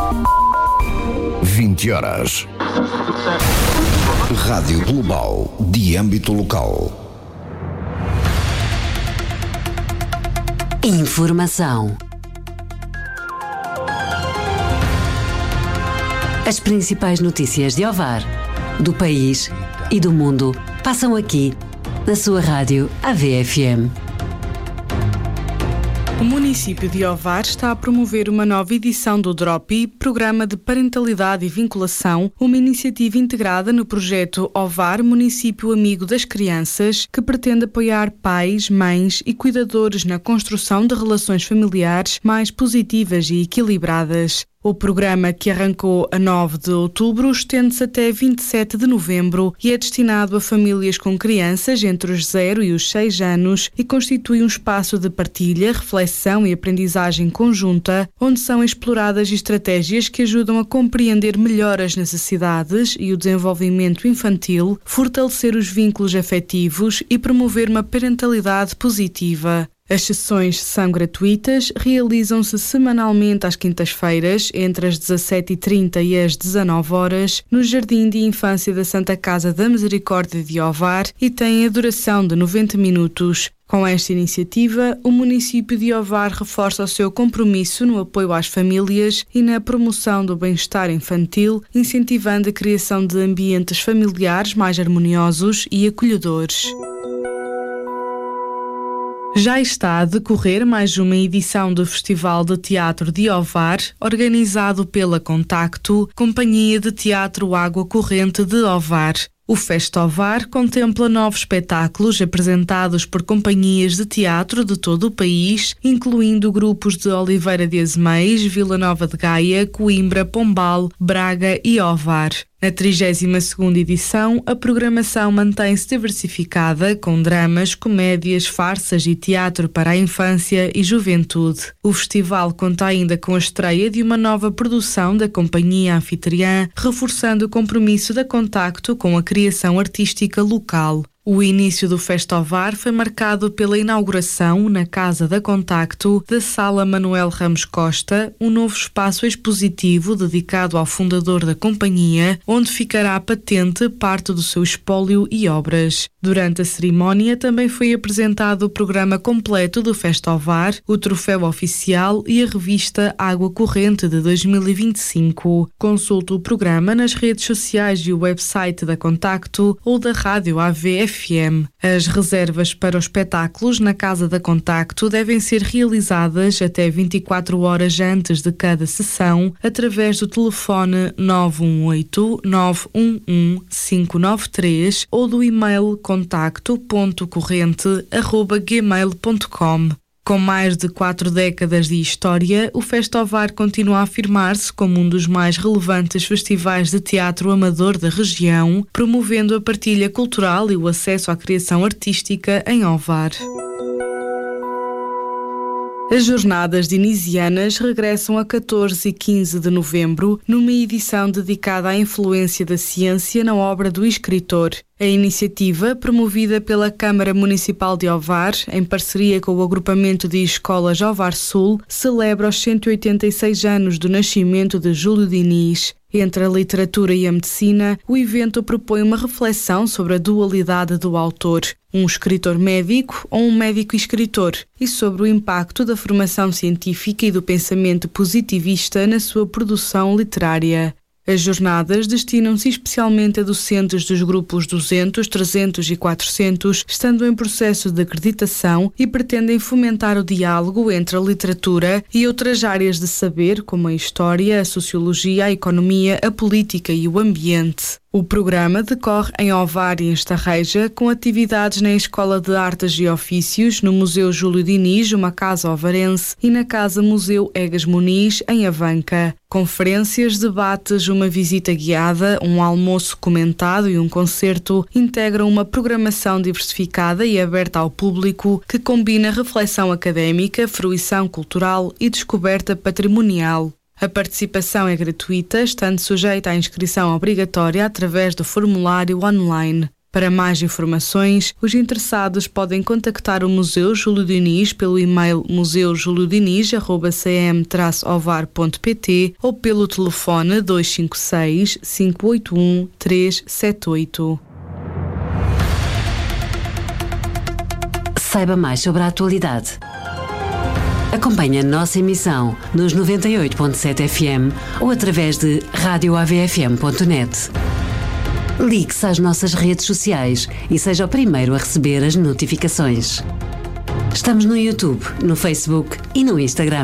20 horas. Rádio Global de âmbito local. Informação. As principais notícias de Ovar, do país e do mundo passam aqui, na sua rádio AVFM. O município de Ovar está a promover uma nova edição do DROPI, Programa de Parentalidade e Vinculação, uma iniciativa integrada no projeto Ovar Município Amigo das Crianças, que pretende apoiar pais, mães e cuidadores na construção de relações familiares mais positivas e equilibradas. O programa, que arrancou a 9 de outubro, estende-se até 27 de novembro e é destinado a famílias com crianças entre os 0 e os 6 anos e constitui um espaço de partilha, reflexão e aprendizagem conjunta, onde são exploradas estratégias que ajudam a compreender melhor as necessidades e o desenvolvimento infantil, fortalecer os vínculos afetivos e promover uma parentalidade positiva. As sessões são gratuitas, realizam-se semanalmente às quintas-feiras, entre as 17h30 e as 19h, no Jardim de Infância da Santa Casa da Misericórdia de Ovar e têm a duração de 90 minutos. Com esta iniciativa, o município de Ovar reforça o seu compromisso no apoio às famílias e na promoção do bem-estar infantil, incentivando a criação de ambientes familiares mais harmoniosos e acolhedores. Já está a decorrer mais uma edição do Festival de Teatro de Ovar, organizado pela Contacto, Companhia de Teatro Água Corrente de Ovar. O Festovar contempla 9 espetáculos apresentados por companhias de teatro de todo o país, incluindo grupos de Oliveira de Azeméis, Vila Nova de Gaia, Coimbra, Pombal, Braga e Ovar. Na 32ª edição, a programação mantém-se diversificada, com dramas, comédias, farsas e teatro para a infância e juventude. O festival conta ainda com a estreia de uma nova produção da companhia anfitriã, reforçando o compromisso da Contacto com a criação artística local. O início do Festovar foi marcado pela inauguração, na Casa da Contacto, da Sala Manuel Ramos Costa, um novo espaço expositivo dedicado ao fundador da companhia, onde ficará patente parte do seu espólio e obras. Durante a cerimónia também foi apresentado o programa completo do Festovar, o troféu oficial e a revista Água Corrente de 2025. Consulte o programa nas redes sociais e o website da Contacto ou da Rádio AVFM. As reservas para os espetáculos na Casa da Contacto devem ser realizadas até 24 horas antes de cada sessão, através do telefone 918-911-593 ou do e-mail contacto.corrente@gmail.com. Com mais de 4 décadas de história, o Festovar continua a afirmar-se como um dos mais relevantes festivais de teatro amador da região, promovendo a partilha cultural e o acesso à criação artística em Ovar. As jornadas dinisianas regressam a 14 e 15 de novembro, numa edição dedicada à influência da ciência na obra do escritor. A iniciativa, promovida pela Câmara Municipal de Ovar, em parceria com o agrupamento de escolas Ovar Sul, celebra os 186 anos do nascimento de Júlio Diniz. Entre a literatura e a medicina, o evento propõe uma reflexão sobre a dualidade do autor, um escritor médico ou um médico escritor, e sobre o impacto da formação científica e do pensamento positivista na sua produção literária. As jornadas destinam-se especialmente a docentes dos grupos 200, 300 e 400, estando em processo de acreditação e pretendem fomentar o diálogo entre a literatura e outras áreas de saber, como a história, a sociologia, a economia, a política e o ambiente. O programa decorre em Ovar e em Estarreja, com atividades na Escola de Artes e Ofícios, no Museu Júlio Diniz, uma casa ovarense, e na Casa Museu Egas Muniz, em Avanca. Conferências, debates, uma visita guiada, um almoço comentado e um concerto integram uma programação diversificada e aberta ao público que combina reflexão académica, fruição cultural e descoberta patrimonial. A participação é gratuita, estando sujeita à inscrição obrigatória através do formulário online. Para mais informações, os interessados podem contactar o Museu Júlio Diniz pelo e-mail museujulio-diniz@cm-ovar.pt ou pelo telefone 256 581 378. Saiba mais sobre a atualidade. Acompanhe a nossa emissão nos 98.7 FM ou através de radioavfm.net. Ligue-se às nossas redes sociais e seja o primeiro a receber as notificações. Estamos no YouTube, no Facebook e no Instagram.